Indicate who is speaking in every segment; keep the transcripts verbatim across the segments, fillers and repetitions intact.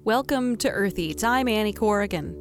Speaker 1: Welcome to Earth Eats. I'm Annie Corrigan.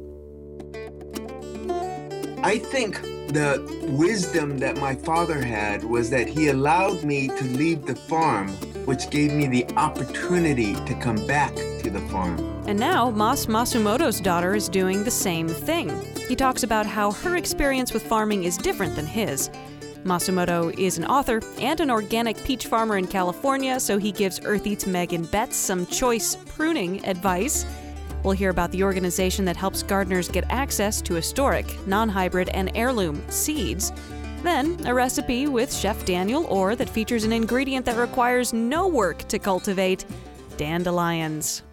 Speaker 2: I think the wisdom that my father had was that he allowed me to leave the farm, which gave me the opportunity to come back to the farm.
Speaker 1: And now, Mas Masumoto's daughter is doing the same thing. He talks about how her experience with farming is different than his. Masumoto is an author and an organic peach farmer in California, so he gives Earth Eats Megan Betts some choice pruning advice. We'll hear about the organization that helps gardeners get access to historic, non-hybrid, and heirloom seeds. Then, a recipe with Chef Daniel Orr that features an ingredient that requires no work to cultivate: dandelions.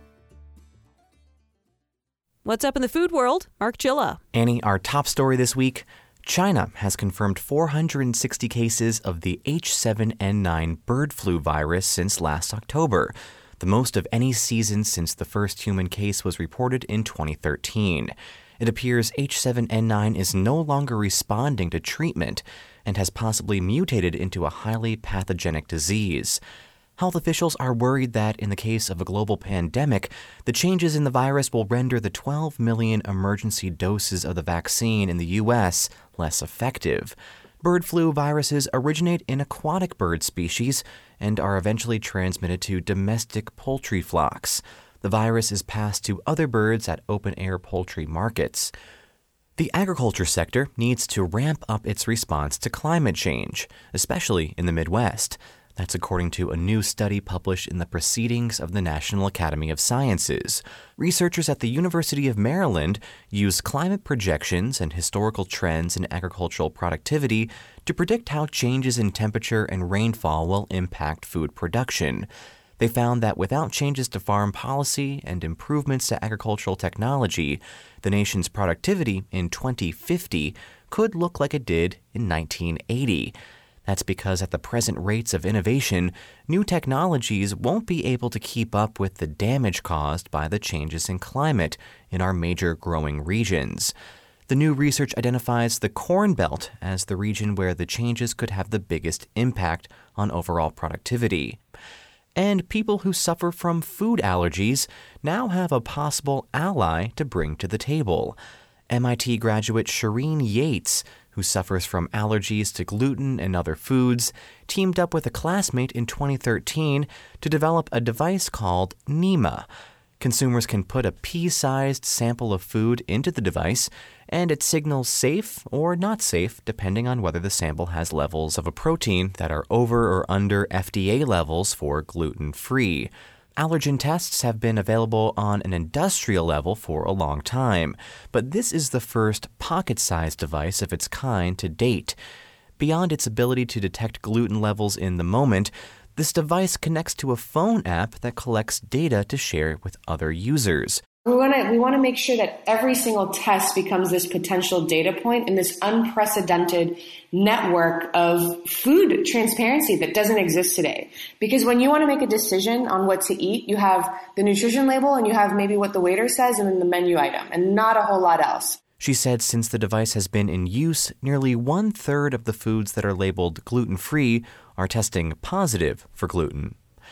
Speaker 1: What's up in the food world? Mark Chilla.
Speaker 3: Annie, our top story this week: China has confirmed four hundred sixty cases of the H seven N nine bird flu virus since last October, the most of any season since the first human case was reported in twenty thirteen. It appears H seven N nine is no longer responding to treatment and has possibly mutated into a highly pathogenic disease. Health officials are worried that in the case of a global pandemic, the changes in the virus will render the twelve million emergency doses of the vaccine in the U S less effective. Bird flu viruses originate in aquatic bird species and are eventually transmitted to domestic poultry flocks. The virus is passed to other birds at open-air poultry markets. The agriculture sector needs to ramp up its response to climate change, especially in the Midwest. That's according to a new study published in the Proceedings of the National Academy of Sciences. Researchers at the University of Maryland used climate projections and historical trends in agricultural productivity to predict how changes in temperature and rainfall will impact food production. They found that without changes to farm policy and improvements to agricultural technology, the nation's productivity in twenty fifty could look like it did in nineteen eighty. That's because at the present rates of innovation, new technologies won't be able to keep up with the damage caused by the changes in climate in our major growing regions. The new research identifies the Corn Belt as the region where the changes could have the biggest impact on overall productivity. And people who suffer from food allergies now have a possible ally to bring to the table. M I T graduate Shireen Yates, who suffers from allergies to gluten and other foods, teamed up with a classmate in twenty thirteen to develop a device called Nema. Consumers can put a pea-sized sample of food into the device, and it signals safe or not safe depending on whether the sample has levels of a protein that are over or under F D A levels for gluten-free. Allergen tests have been available on an industrial level for a long time, but this is the first pocket-sized device of its kind to date. Beyond its ability to detect gluten levels in the moment, this device connects to a phone app that collects data to share with other users.
Speaker 4: We want to we want to make sure that every single test becomes this potential data point in this unprecedented network of food transparency that doesn't exist today. Because when you want to make a decision on what to eat, you have the nutrition label and you have maybe what the waiter says and then the menu item and not a whole lot else.
Speaker 3: She said since the device has been in use, nearly one-third of the foods that are labeled gluten-free are testing positive for gluten.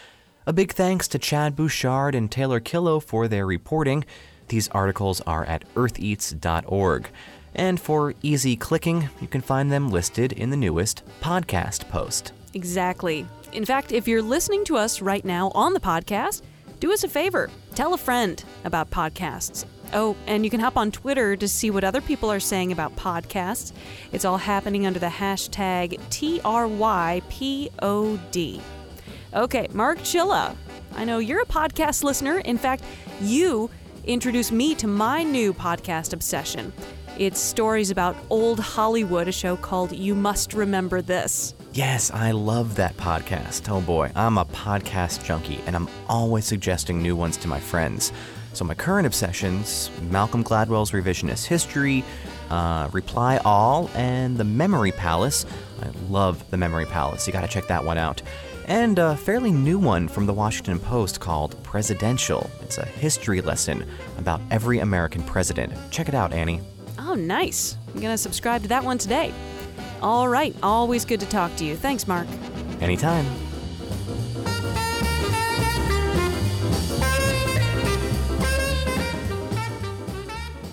Speaker 3: A big thanks to Chad Bouchard and Taylor Killow for their reporting. These articles are at earth eats dot org. And for easy clicking, you can find them listed in the newest podcast post.
Speaker 1: Exactly. In fact, if you're listening to us right now on the podcast, do us a favor. Tell a friend about podcasts. Oh, and you can hop on Twitter to see what other people are saying about podcasts. It's all happening under the hashtag T R Y P O D. Okay, Mark Chilla, I know you're a podcast listener. In fact, you introduced me to my new podcast obsession. It's stories about old Hollywood, a show called You Must Remember This.
Speaker 3: Yes, I love that podcast. Oh boy, I'm a podcast junkie, and I'm always suggesting new ones to my friends. So my current obsessions, Malcolm Gladwell's Revisionist History, uh, Reply All, and The Memory Palace. I love The Memory Palace. You gotta check that one out. And a fairly new one from the Washington Post called Presidential. It's a history lesson about every American president. Check it out, Annie.
Speaker 1: Oh, nice. I'm going to subscribe to that one today. All right. Always good to talk to you. Thanks, Mark.
Speaker 3: Anytime.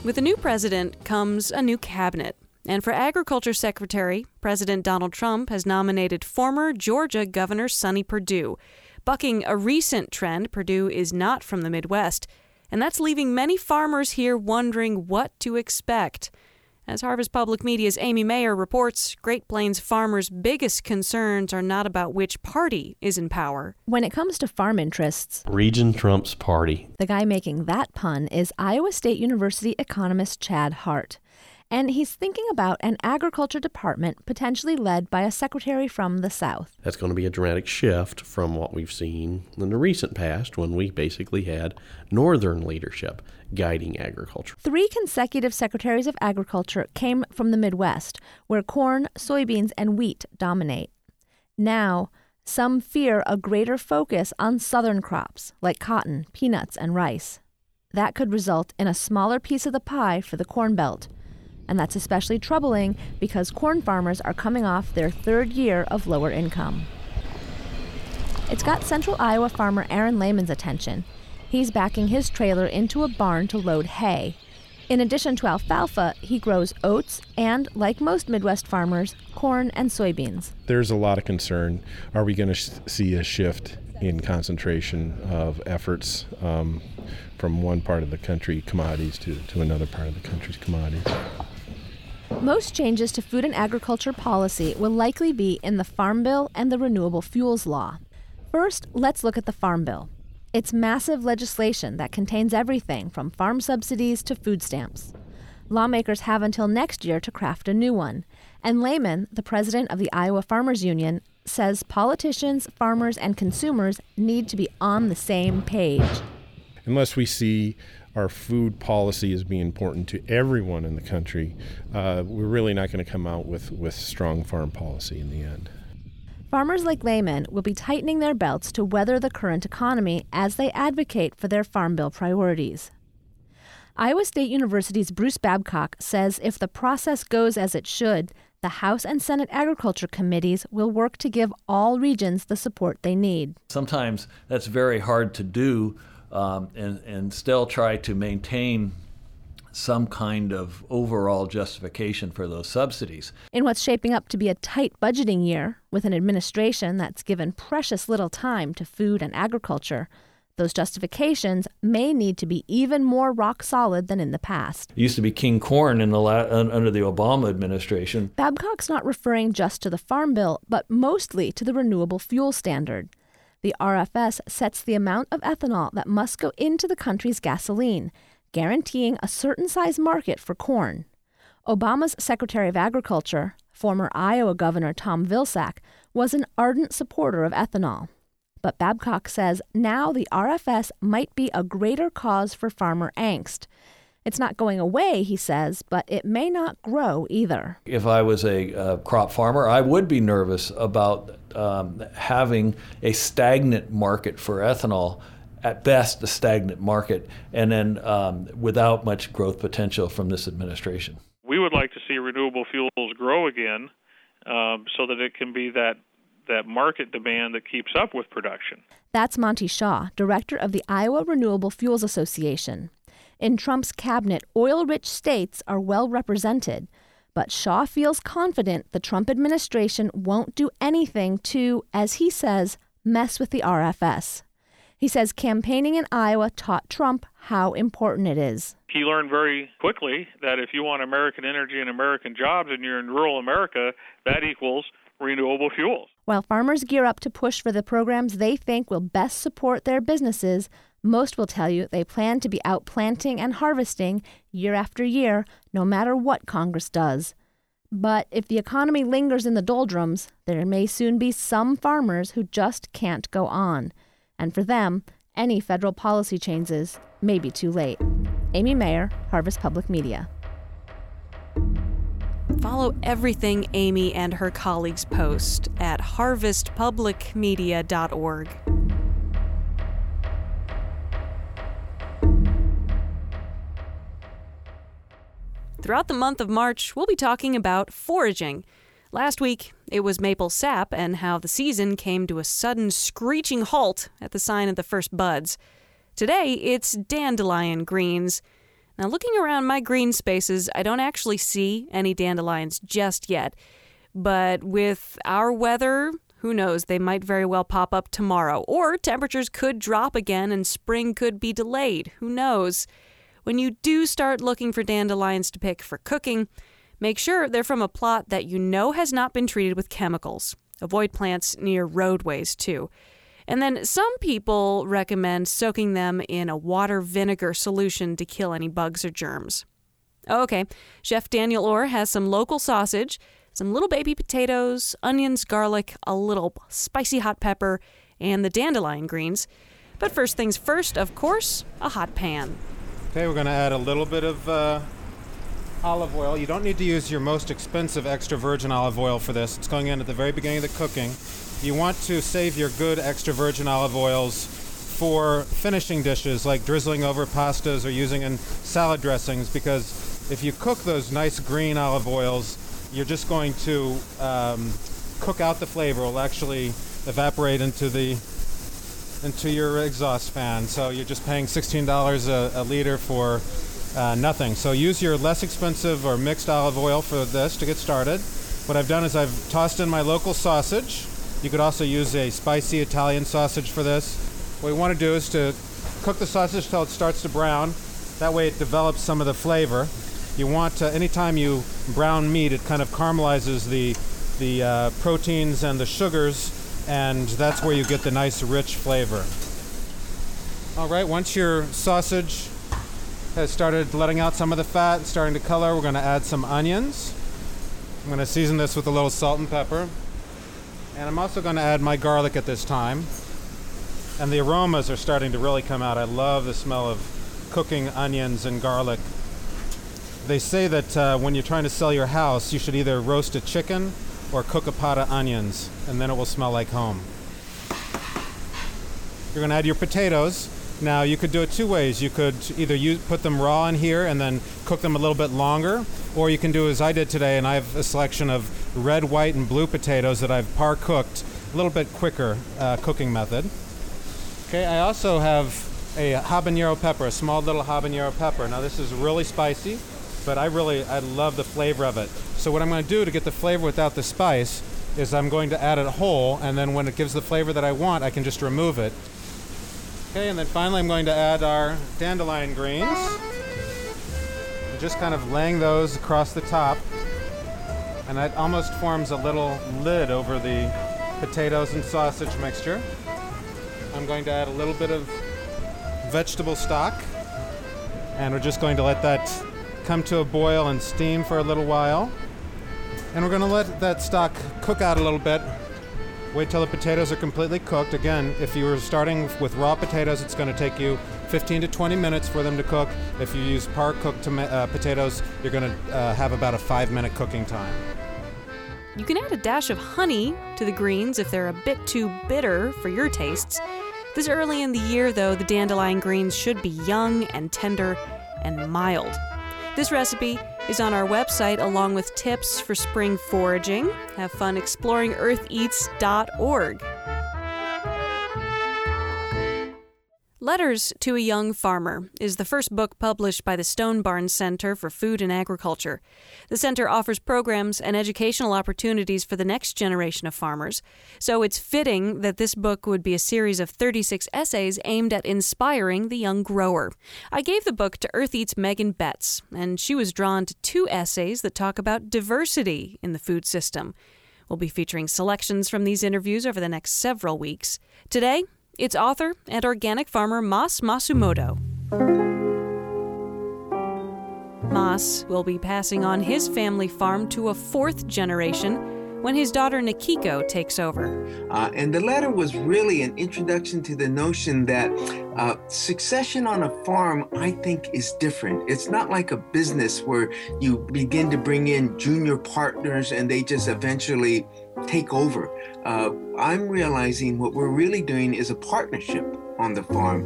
Speaker 1: With a new president comes a new cabinet. And for Agriculture Secretary, President Donald Trump has nominated former Georgia Governor Sonny Perdue. Bucking a recent trend, Perdue is not from the Midwest, and that's leaving many farmers here wondering what to expect. As Harvest Public Media's Amy Mayer reports, Great Plains farmers' biggest concerns are not about which party is in power.
Speaker 5: When it comes to farm interests,
Speaker 6: Region Trump's party.
Speaker 5: The guy making that pun is Iowa State University economist Chad Hart. And he's thinking about an agriculture department potentially led by a secretary from the South.
Speaker 6: That's going to be a dramatic shift from what we've seen in the recent past when we basically had Northern leadership guiding agriculture.
Speaker 5: Three consecutive secretaries of agriculture came from the Midwest, where corn, soybeans, and wheat dominate. Now, some fear a greater focus on southern crops like cotton, peanuts, and rice. That could result in a smaller piece of the pie for the Corn Belt. And that's especially troubling because corn farmers are coming off their third year of lower income. It's got Central Iowa farmer Aaron Lehman's attention. He's backing his trailer into a barn to load hay. In addition to alfalfa, he grows oats and, like most Midwest farmers, corn and soybeans.
Speaker 7: There's a lot of concern. Are we going to sh- see a shift in concentration of efforts um, from one part of the country commodities to, to another part of the country's commodities?
Speaker 5: Most changes to food and agriculture policy will likely be in the Farm Bill and the Renewable Fuels Law. First, let's look at the Farm Bill. It's massive legislation that contains everything from farm subsidies to food stamps. Lawmakers have until next year to craft a new one. And Lehman, the president of the Iowa Farmers Union, says politicians, farmers, and consumers need to be on the same page.
Speaker 7: Unless we see our food policy as being important to everyone in the country, uh, we're really not going to come out with, with strong farm policy in the end.
Speaker 5: Farmers like Lehman will be tightening their belts to weather the current economy as they advocate for their Farm Bill priorities. Iowa State University's Bruce Babcock says if the process goes as it should, the House and Senate Agriculture Committees will work to give all regions the support they need.
Speaker 8: Sometimes that's very hard to do um, and, and still try to maintain some kind of overall justification for those subsidies.
Speaker 5: In what's shaping up to be a tight budgeting year, with an administration that's given precious little time to food and agriculture, those justifications may need to be even more rock solid than in the past.
Speaker 8: It used to be king corn in the la- under the Obama administration.
Speaker 5: Babcock's not referring just to the Farm Bill, but mostly to the Renewable Fuel Standard. The R F S sets the amount of ethanol that must go into the country's gasoline, guaranteeing a certain size market for corn. Obama's Secretary of Agriculture, former Iowa Governor Tom Vilsack, was an ardent supporter of ethanol. But Babcock says now the R F S might be a greater cause for farmer angst. It's not going away, he says, but it may not grow either.
Speaker 8: If I was a uh, crop farmer, I would be nervous about um, having a stagnant market for ethanol, at best a stagnant market, and then um, without much growth potential from this administration.
Speaker 9: We would like to see renewable fuels grow again um, so that it can be that that market demand that keeps up with production.
Speaker 5: That's Monty Shaw, director of the Iowa Renewable Fuels Association. In Trump's cabinet, oil-rich states are well represented, but Shaw feels confident the Trump administration won't do anything to, as he says, mess with the R F S. He says campaigning in Iowa taught Trump how important it is.
Speaker 9: He learned very quickly that if you want American energy and American jobs and you're in rural America, that equals renewable fuels.
Speaker 5: While farmers gear up to push for the programs they think will best support their businesses, most will tell you they plan to be out planting and harvesting year after year, no matter what Congress does. But if the economy lingers in the doldrums, there may soon be some farmers who just can't go on. And for them, any federal policy changes may be too late. Amy Mayer, Harvest Public Media.
Speaker 1: Follow everything Amy and her colleagues post at harvest public media dot org. Throughout the month of March, we'll be talking about foraging. Last week, it was maple sap and how the season came to a sudden screeching halt at the sign of the first buds. Today, it's dandelion greens. Now, looking around my green spaces, I don't actually see any dandelions just yet. But with our weather, who knows, they might very well pop up tomorrow. Or temperatures could drop again and spring could be delayed. Who knows? When you do start looking for dandelions to pick for cooking, make sure they're from a plot that you know has not been treated with chemicals. Avoid plants near roadways, too. And then some people recommend soaking them in a water vinegar solution to kill any bugs or germs. Okay, Chef Daniel Orr has some local sausage, some little baby potatoes, onions, garlic, a little spicy hot pepper, and the dandelion greens. But first things first, of course, a hot pan.
Speaker 10: Okay, we're going to add a little bit of uh, olive oil. You don't need to use your most expensive extra virgin olive oil for this. It's going in at the very beginning of the cooking. You want to save your good extra virgin olive oils for finishing dishes like drizzling over pastas or using in salad dressings, because if you cook those nice green olive oils, you're just going to um, cook out the flavor. It will actually evaporate into the into your exhaust fan. So you're just paying sixteen dollars a, a liter for uh, nothing. So use your less expensive or mixed olive oil for this to get started. What I've done is I've tossed in my local sausage. You could also use a spicy Italian sausage for this. What we want to do is to cook the sausage till it starts to brown. That way it develops some of the flavor. You want to, anytime you brown meat, it kind of caramelizes the, the uh, proteins and the sugars, and that's where you get the nice rich flavor. All right, once your sausage has started letting out some of the fat and starting to color, we're going to add some onions. I'm going to season this with a little salt and pepper. And I'm also going to add my garlic at this time. And the aromas are starting to really come out. I love the smell of cooking onions and garlic. They say that uh, when you're trying to sell your house, you should either roast a chicken or cook a pot of onions, and then it will smell like home. You're going to add your potatoes. Now, you could do it two ways. You could either use, put them raw in here and then cook them a little bit longer, or you can do as I did today, and I have a selection of red, white, and blue potatoes that I've par-cooked, a little bit quicker uh, cooking method. Okay, I also have a habanero pepper, a small little habanero pepper. Now, this is really spicy, but I really, I love the flavor of it. So what I'm going to do to get the flavor without the spice is I'm going to add it whole, and then when it gives the flavor that I want, I can just remove it. Okay, and then finally I'm going to add our dandelion greens. And just kind of laying those across the top. And that almost forms a little lid over the potatoes and sausage mixture. I'm going to add a little bit of vegetable stock. And we're just going to let that come to a boil and steam for a little while. And we're going to let that stock cook out a little bit. Wait till the potatoes are completely cooked. Again, if you were starting with raw potatoes, it's going to take you fifteen to twenty minutes for them to cook. If you use par-cooked tom- uh, potatoes, you're going to uh, have about a five-minute cooking time.
Speaker 1: You can add a dash of honey to the greens if they're a bit too bitter for your tastes. This early in the year, though, the dandelion greens should be young and tender and mild. This recipe is on our website along with tips for spring foraging. Have fun exploring earth eats dot org. Letters to a Young Farmer is the first book published by the Stone Barn Center for Food and Agriculture. The center offers programs and educational opportunities for the next generation of farmers, so it's fitting that this book would be a series of thirty-six essays aimed at inspiring the young grower. I gave the book to Earth Eats' Megan Betts, and she was drawn to two essays that talk about diversity in the food system. We'll be featuring selections from these interviews over the next several weeks. Today, it's author and organic farmer Mas Masumoto. Mas will be passing on his family farm to a fourth generation when his daughter Nikiko takes over.
Speaker 2: Uh, and the letter was really an introduction to the notion that uh, succession on a farm, I think, is different. It's not like a business where you begin to bring in junior partners and they just eventually take over. Uh, I'm realizing what we're really doing is a partnership on the farm.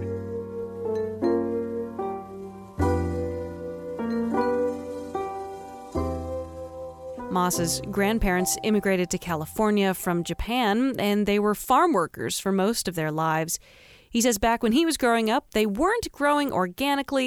Speaker 1: Mas's grandparents immigrated to California from Japan, and they were farm workers for most of their lives. He says back when he was growing up, they weren't growing organically,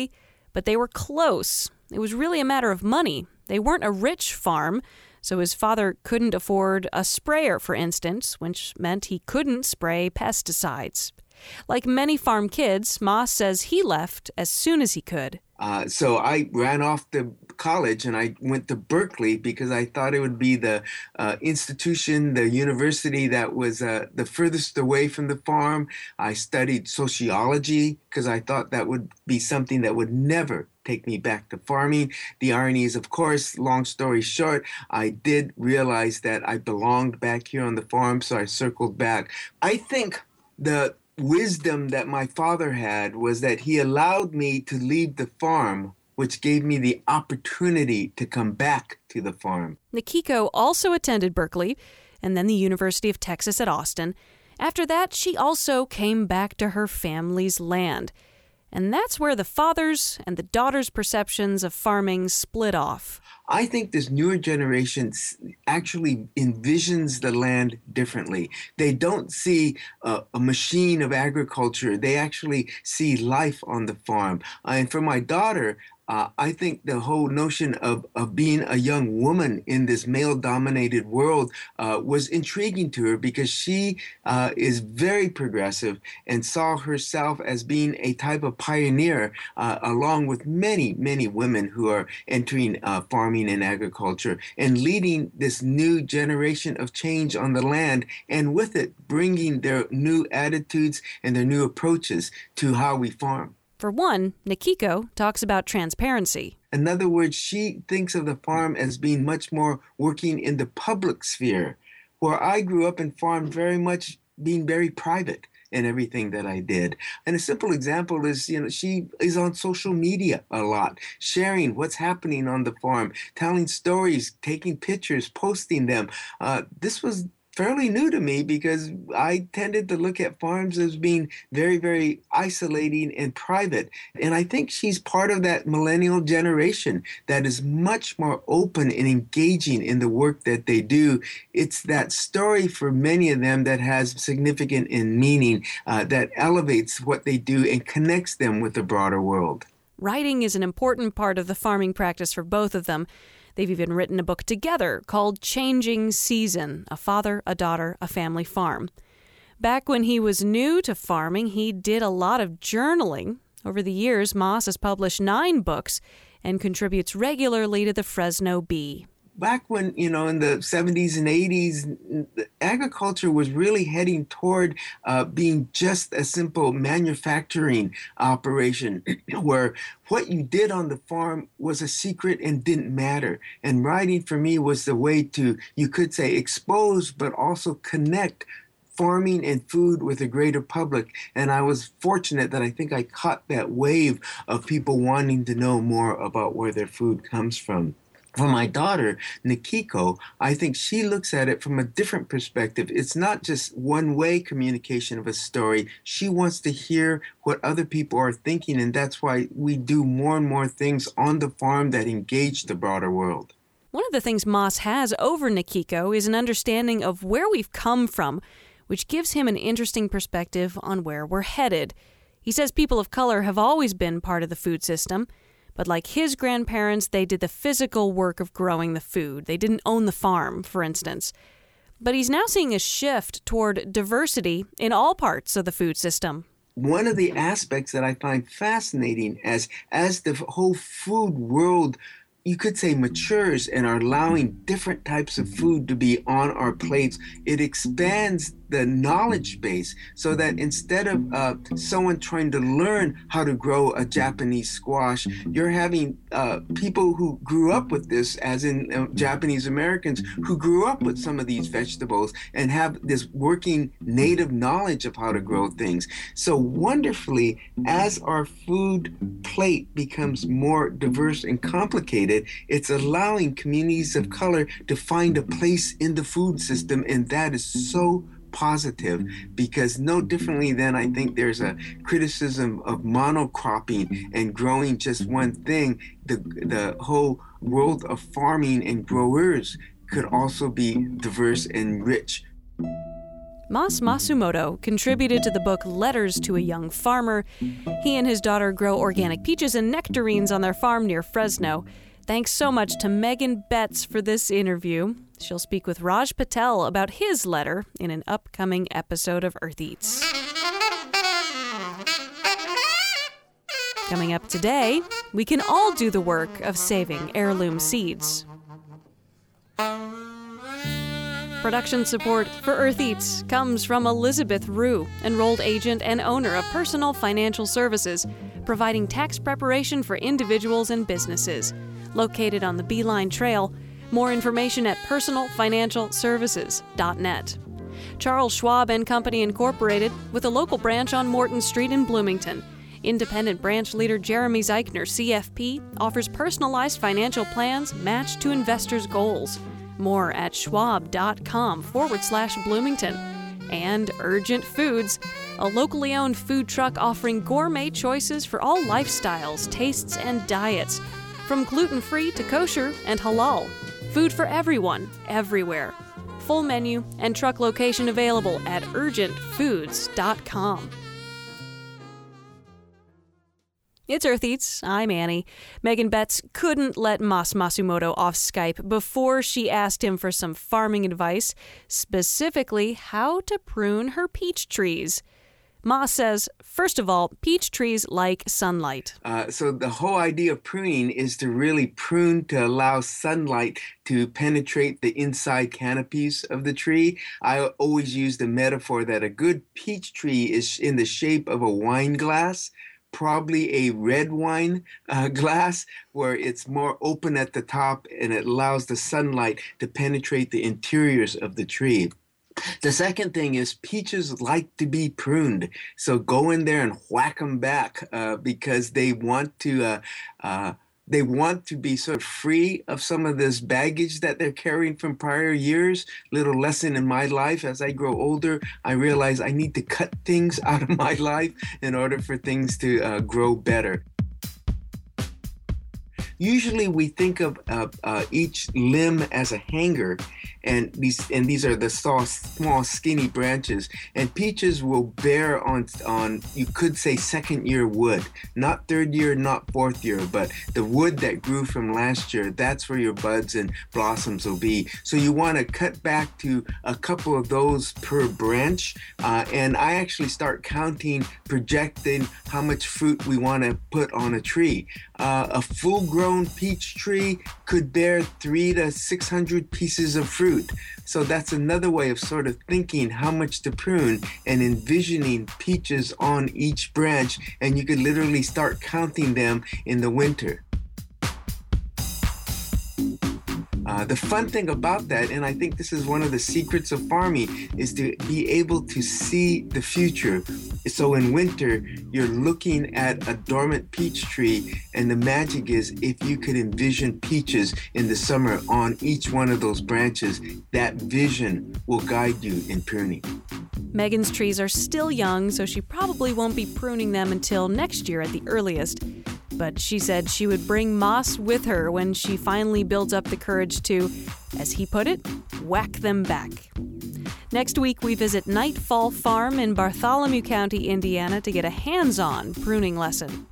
Speaker 1: But they were close. It was really a matter of money. They weren't a rich farm, so his father couldn't afford a sprayer, for instance, which meant he couldn't spray pesticides. Like many farm kids, Moss says he left as soon as he could.
Speaker 2: Uh, so I ran off to college and I went to Berkeley because I thought it would be the uh, institution, the university that was uh, the furthest away from the farm. I studied sociology because I thought that would be something that would never take me back to farming. The irony is, of course, long story short, I did realize that I belonged back here on the farm, so I circled back. I think the wisdom that my father had was that he allowed me to leave the farm, which gave me the opportunity to come back to the farm.
Speaker 1: Nikiko also attended Berkeley and then the University of Texas at Austin. After that, she also came back to her family's land. And that's where the father's and the daughter's perceptions of farming split off.
Speaker 2: I think this newer generation actually envisions the land differently. They don't see uh, a machine of agriculture. They actually see life on the farm. Uh, and for my daughter, Uh, I think the whole notion of, of being a young woman in this male-dominated world uh, was intriguing to her because she uh, is very progressive and saw herself as being a type of pioneer uh, along with many, many women who are entering uh, farming and agriculture and leading this new generation of change on the land, and with it bringing their new attitudes and their new approaches to how we farm.
Speaker 1: For one, Nikiko talks about transparency.
Speaker 2: In other words, she thinks of the farm as being much more working in the public sphere, where I grew up and farmed very much being very private in everything that I did. And a simple example is, you know, she is on social media a lot, sharing what's happening on the farm, telling stories, taking pictures, posting them. Uh, this was fairly new to me because I tended to look at farms as being very, very isolating and private. And I think she's part of that millennial generation that is much more open and engaging in the work that they do. It's that story for many of them that has significant and meaning uh, that elevates what they do and connects them with the broader world.
Speaker 1: Writing is an important part of the farming practice for both of them. They've even written a book together called Changing Season, A Father, a Daughter, a Family Farm. Back when he was new to farming, he did a lot of journaling. Over the years, Moss has published nine books and contributes regularly to the Fresno Bee.
Speaker 2: Back when, you know, in the seventies and eighties, agriculture was really heading toward uh, being just a simple manufacturing operation where what you did on the farm was a secret and didn't matter. And writing for me was the way to, you could say, expose, but also connect farming and food with a greater public. And I was fortunate that I think I caught that wave of people wanting to know more about where their food comes from. For my daughter, Nikiko, I think she looks at it from a different perspective. It's not just one-way communication of a story. She wants to hear what other people are thinking, and that's why we do more and more things on the farm that engage the broader world.
Speaker 1: One of the things Moss has over Nikiko is an understanding of where we've come from, which gives him an interesting perspective on where we're headed. He says people of color have always been part of the food system, but like his grandparents, they did the physical work of growing the food. They didn't own the farm, for instance. But he's now seeing a shift toward diversity in all parts of the food system.
Speaker 2: One of the aspects that I find fascinating as, as the whole food world, you could say, matures and are allowing different types of food to be on our plates, it expands the knowledge base so that instead of uh, someone trying to learn how to grow a Japanese squash, you're having uh, people who grew up with this, as in uh, Japanese Americans who grew up with some of these vegetables and have this working native knowledge of how to grow things. So wonderfully, as our food plate becomes more diverse and complicated, it's allowing communities of color to find a place in the food system, and that is so positive, because no differently than I think there's a criticism of monocropping and growing just one thing, the the whole world of farming and growers could also be diverse and rich.
Speaker 1: Mas Masumoto contributed to the book Letters to a Young Farmer. He and his daughter grow organic peaches and nectarines on their farm near Fresno. Thanks so much to Megan Betts for this interview. She'll speak with Raj Patel about his letter in an upcoming episode of Earth Eats. Coming up today, we can all do the work of saving heirloom seeds. Production support for Earth Eats comes from Elizabeth Rue, enrolled agent and owner of Personal Financial Services, providing tax preparation for individuals and businesses. Located on the Beeline Trail. More information at personal financial services dot net. Charles Schwab and Company Incorporated, with a local branch on Morton Street in Bloomington. Independent branch leader Jeremy Zeichner, C F P, offers personalized financial plans matched to investors' goals. More at schwab.com forward slash Bloomington. And Urgent Foods, a locally owned food truck offering gourmet choices for all lifestyles, tastes, and diets. From gluten-free to kosher and halal. Food for everyone, everywhere. Full menu and truck location available at urgent foods dot com. It's Earth Eats. I'm Annie. Megan Betts couldn't let Mas Masumoto off Skype before she asked him for some farming advice, specifically how to prune her peach trees. Mas says, first of all, peach trees like sunlight.
Speaker 2: Uh, so the whole idea of pruning is to really prune to allow sunlight to penetrate the inside canopies of the tree. I always use the metaphor that a good peach tree is in the shape of a wine glass, probably a red wine uh, glass where it's more open at the top and it allows the sunlight to penetrate the interiors of the tree. The second thing is peaches like to be pruned. So go in there and whack them back uh, because they want to uh, uh, they want to be sort of free of some of this baggage that they're carrying from prior years. Little lesson in my life, as I grow older, I realize I need to cut things out of my life in order for things to uh, grow better. Usually we think of uh, uh, each limb as a hanger, and these and these are the small, small skinny branches. And peaches will bear on, on you could say second year wood, not third year, not fourth year, but the wood that grew from last year, that's where your buds and blossoms will be. So you want to cut back to a couple of those per branch. Uh, and I actually start counting, projecting how much fruit we want to put on a tree. Uh, a full-grown peach tree could bear three to six hundred pieces of fruit. So that's another way of sort of thinking how much to prune and envisioning peaches on each branch, and you could literally start counting them in the winter. Uh, the fun thing about that, and I think this is one of the secrets of farming, is to be able to see the future. So in winter, you're looking at a dormant peach tree, and the magic is if you could envision peaches in the summer on each one of those branches, that vision will guide you in pruning.
Speaker 1: Megan's trees are still young, so she probably won't be pruning them until next year at the earliest. But she said she would bring Mas with her when she finally builds up the courage to, as he put it, whack them back. Next week, we visit Nightfall Farm in Bartholomew County, Indiana, to get a hands-on pruning lesson.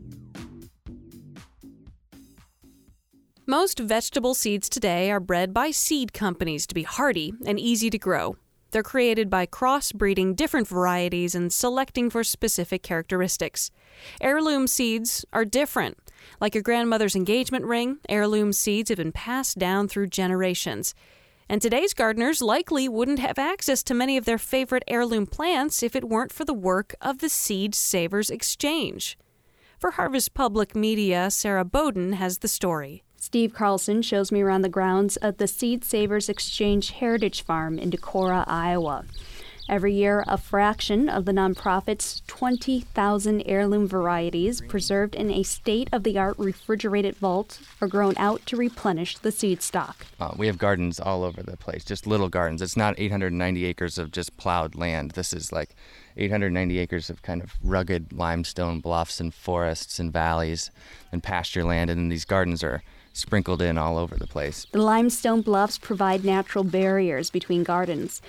Speaker 1: Most vegetable seeds today are bred by seed companies to be hardy and easy to grow. They're created by crossbreeding different varieties and selecting for specific characteristics. Heirloom seeds are different. Like your grandmother's engagement ring, heirloom seeds have been passed down through generations. And today's gardeners likely wouldn't have access to many of their favorite heirloom plants if it weren't for the work of the Seed Savers Exchange. For Harvest Public Media, Sarah Bowden has the story.
Speaker 11: Steve Carlson shows me around the grounds of the Seed Savers Exchange Heritage Farm in Decorah, Iowa. Every year, a fraction of the nonprofit's twenty thousand heirloom varieties preserved in a state-of-the-art refrigerated vault are grown out to replenish the seed stock.
Speaker 12: Uh, we have gardens all over the place, just little gardens. It's not eight hundred ninety acres of just plowed land. This is like eight hundred ninety acres of kind of rugged limestone bluffs and forests and valleys and pasture land, and then these gardens are sprinkled in all over the place.
Speaker 11: The limestone bluffs provide natural barriers between gardens.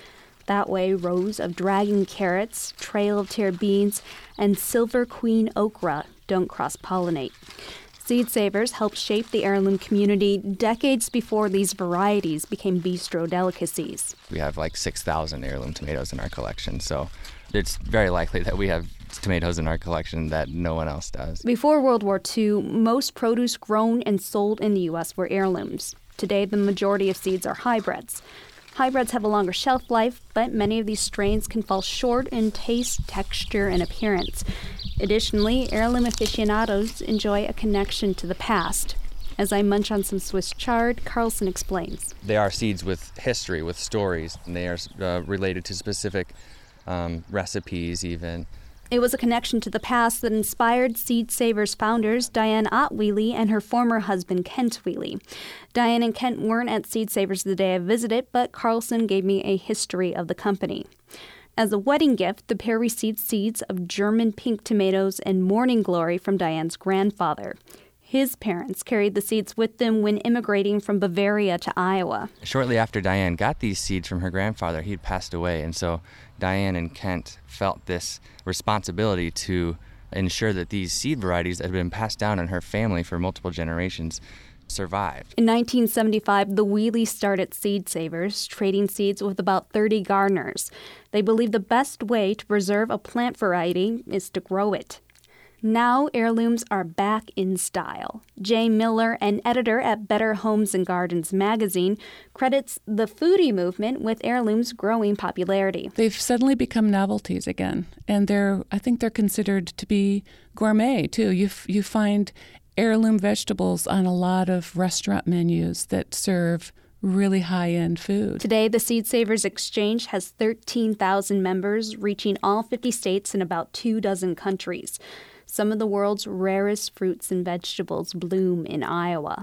Speaker 11: That way, rows of dragon carrots, trail of tear beans, and silver queen okra don't cross-pollinate. Seed Savers helped shape the heirloom community decades before these varieties became bistro delicacies.
Speaker 12: We have like six thousand heirloom tomatoes in our collection, so it's very likely that we have tomatoes in our collection that no one else does.
Speaker 11: Before World War Two, most produce grown and sold in the U S were heirlooms. Today, the majority of seeds are hybrids. Hybrids have a longer shelf life, but many of these strains can fall short in taste, texture, and appearance. Additionally, heirloom aficionados enjoy a connection to the past. As I munch on some Swiss chard, Carlson explains.
Speaker 12: They are seeds with history, with stories, and they are uh, related to specific um, recipes even.
Speaker 11: It was a connection to the past that inspired Seed Savers founders Diane Ott Wheely and her former husband Kent Wheely. Diane and Kent weren't at Seed Savers the day I visited, but Carlson gave me a history of the company. As a wedding gift, the pair received seeds of German pink tomatoes and morning glory from Diane's grandfather. His parents carried the seeds with them when immigrating from Bavaria to Iowa.
Speaker 12: Shortly after Diane got these seeds from her grandfather, he'd passed away, and so Diane and Kent felt this responsibility to ensure that these seed varieties that had been passed down in her family for multiple generations survived.
Speaker 11: In nineteen seventy-five, the Wheelys started Seed Savers, trading seeds with about thirty gardeners. They believe the best way to preserve a plant variety is to grow it. Now heirlooms are back in style. Jay Miller, an editor at Better Homes and Gardens magazine, credits the foodie movement with heirlooms' growing popularity.
Speaker 13: They've suddenly become novelties again, and they're I think they're considered to be gourmet too. You f- you find heirloom vegetables on a lot of restaurant menus that serve really high-end food.
Speaker 11: Today, the Seed Savers Exchange has thirteen thousand members, reaching all fifty states and about two dozen countries. Some of the world's rarest fruits and vegetables bloom in Iowa.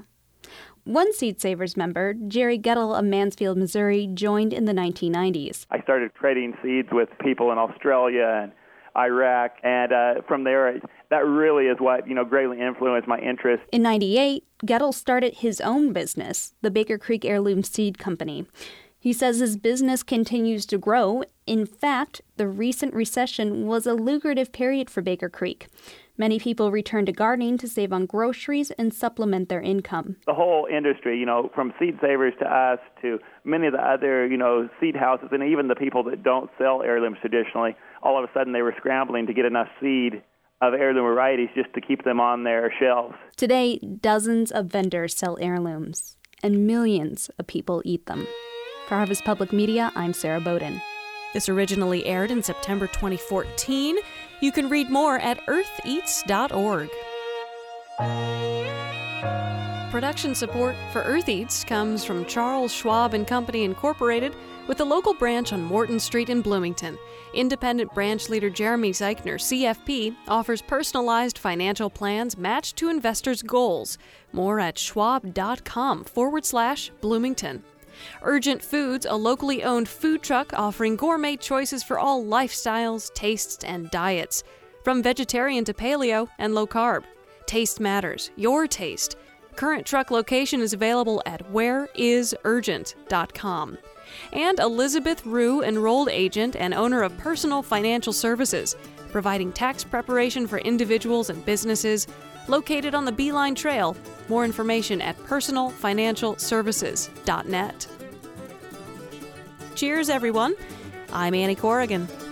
Speaker 11: One Seed Savers member, Jerry Gettle of Mansfield, Missouri, joined in the nineteen nineties.
Speaker 14: I started trading seeds with people in Australia and Iraq, and uh, from there, that really is what, you know, greatly influenced my interest.
Speaker 11: In ninety-eight, Gettle started his own business, the Baker Creek Heirloom Seed Company. He says his business continues to grow. In fact, the recent recession was a lucrative period for Baker Creek. Many people returned to gardening to save on groceries and supplement their income.
Speaker 14: The whole industry, you know, from Seed Savers to us to many of the other, you know, seed houses and even the people that don't sell heirlooms traditionally, all of a sudden they were scrambling to get enough seed of heirloom varieties just to keep them on their shelves.
Speaker 11: Today, dozens of vendors sell heirlooms, and millions of people eat them. For Harvest Public Media, I'm Sarah Bowden.
Speaker 1: This originally aired in September twenty fourteen. You can read more at earth eats dot org. Production support for Earth Eats comes from Charles Schwab and Company Incorporated, with a local branch on Morton Street in Bloomington. Independent branch leader Jeremy Zeichner, C F P, offers personalized financial plans matched to investors' goals. More at schwab.com forward slash Bloomington. Urgent Foods, a locally owned food truck offering gourmet choices for all lifestyles, tastes, and diets. From vegetarian to paleo and low carb. Taste matters. Your taste. Current truck location is available at where is urgent dot com. And Elizabeth Rue, enrolled agent and owner of Personal Financial Services, providing tax preparation for individuals and businesses, located on the Beeline Trail. More information at personal financial services dot net. Cheers, everyone. I'm Annie Corrigan.